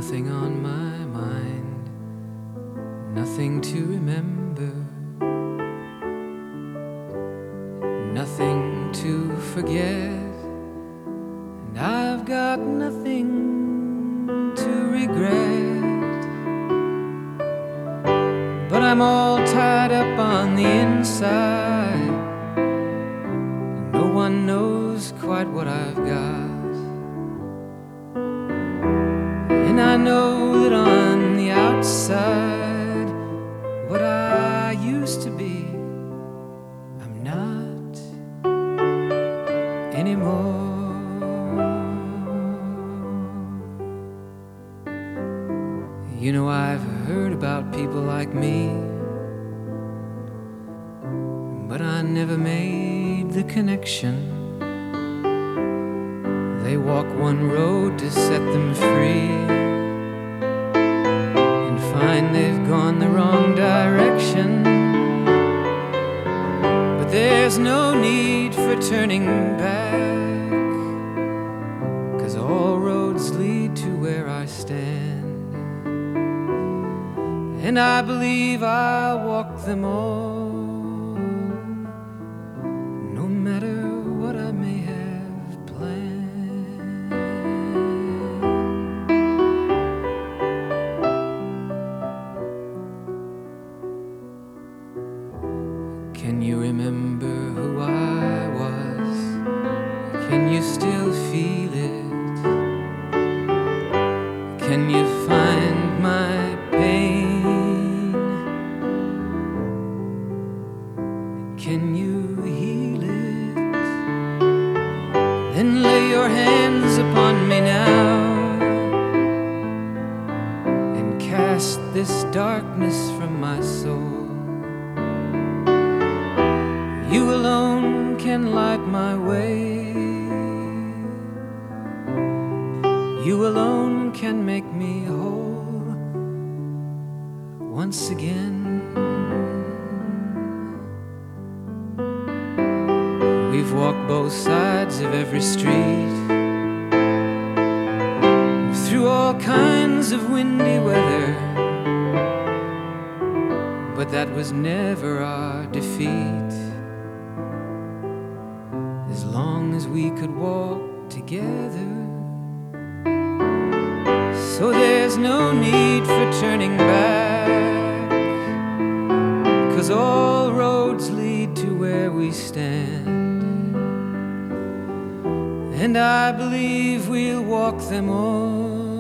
nothing on my mind, nothing to remember, nothing to forget, and I've got nothing to regret. But I'm all tied up on the inside, and no one knows quite what I've got. And I know that on the outside, what I used to be, I'm not anymore. You know, I've heard about people like me, but I never made the connection. They walk one road to set them free, and find they've gone the wrong direction. But there's no need for turning back, 'cause all roads lead to where I stand. And I believe I'll walk them all, no matter what I may have planned. Can you remember who I was? Can you still feel it? Can you find my pain? Can you heal it? Then lay your hands upon me now, and cast this darkness from my soul. You alone can light my way. You alone can make me whole once again. We've walked both sides of every street, through all kinds of windy weather, but that was never our defeat. As long as we could walk together. So there's no need for turning back, 'cause all roads lead to where we stand. And I believe we'll walk them all,